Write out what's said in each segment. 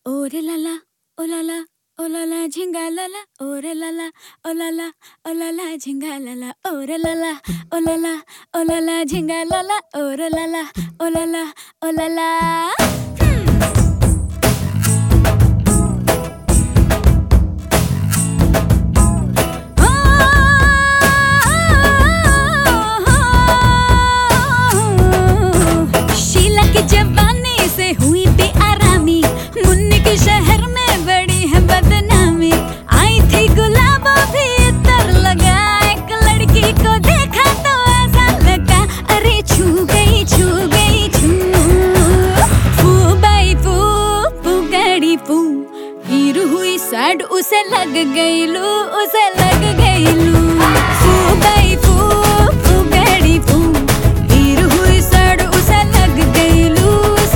ओरे लाला ओ लाला ओ लाला झिंगा लाला ओरे लाला ओ लाला ओ लाला झिंगा लाला ओरे लाला ओ लाला ओ लाला झिंगा लाला ओरे लाला ओ लाला ओ लाला। जवानी से हुई बेआरामी, मुन्नी के शहर में बड़ी है बदनामी। आई थी गुलाबों भी इतर लगा, एक लड़की को देखा तो ऐसा लगा, अरे छू गई छू गई छू। फू बाई फू फू गड़ी फू, हीर हुई सैड उसे लग गई लू, उसे लग गई लू। फू बाई फू फू गड़ी फू, हीर हुई सैड उसे लग गई लू।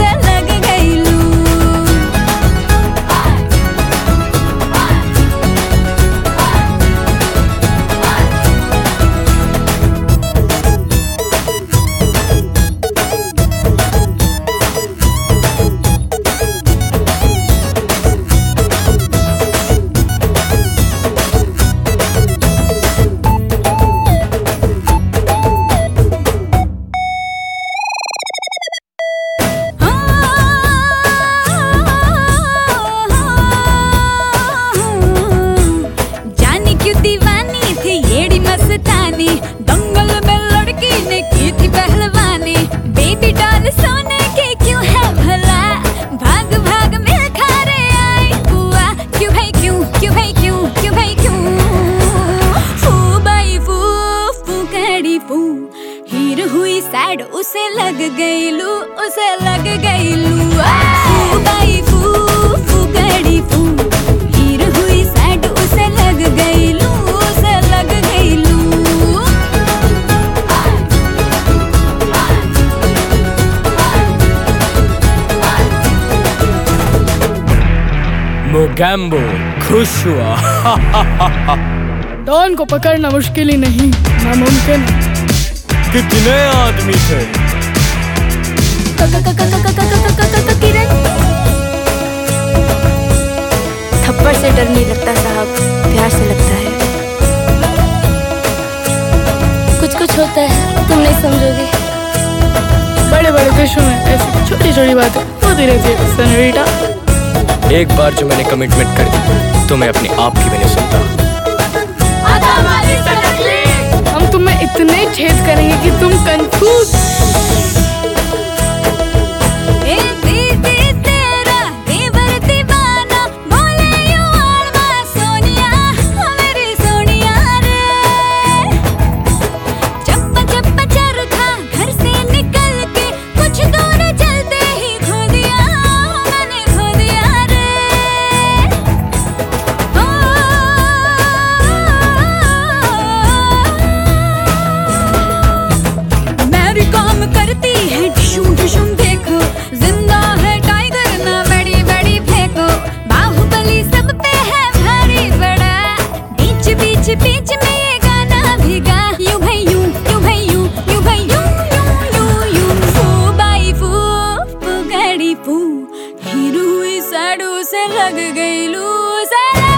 दंगल में लड़की ने की थी पहलवानी, बेबी डॉल सोने की क्यों है भला, भाग भाग मिल खारे आई बुआ। क्यों भाई क्यों, क्यों भाई क्यों, क्यों भाई क्यों। फू बाई फू फू कड़ी फू, हीर हुई सैड उसे लग गई लू, उसे लग गई लू। फू बाई फू फू कड़ी फू, हीर हुई सैड उसे लग गई लू, उसे लग गई लू। मोगैम्बो खुश हुआ। डॉन को पकड़ना मुश्किल ही नहीं, नामुमकिन। कितने आदमी थे? थप्पड़ से डर नहीं लगता साहब, प्यार से लगता है। कुछ कुछ होता है तुम नहीं समझोगे। बड़े बड़े देशों में ऐसी छोटी छोटी बातें होती रहती है सेनोरिटा। एक बार जो मैंने कमिटमेंट कर दी तो मैं अपने आप की भी नहीं सुनता। हम तुम्हें इतने छेद करेंगे कि तुम कंफ्यूज। बीच में ये गाना भीगा, यूं भाई यूं, यूं भाई यूं, यूं भाई यूं, यूं यूं यूं। फू बाई फू फू गड़ी फू, हीर हुई सैड उसे लग गई लू, उसे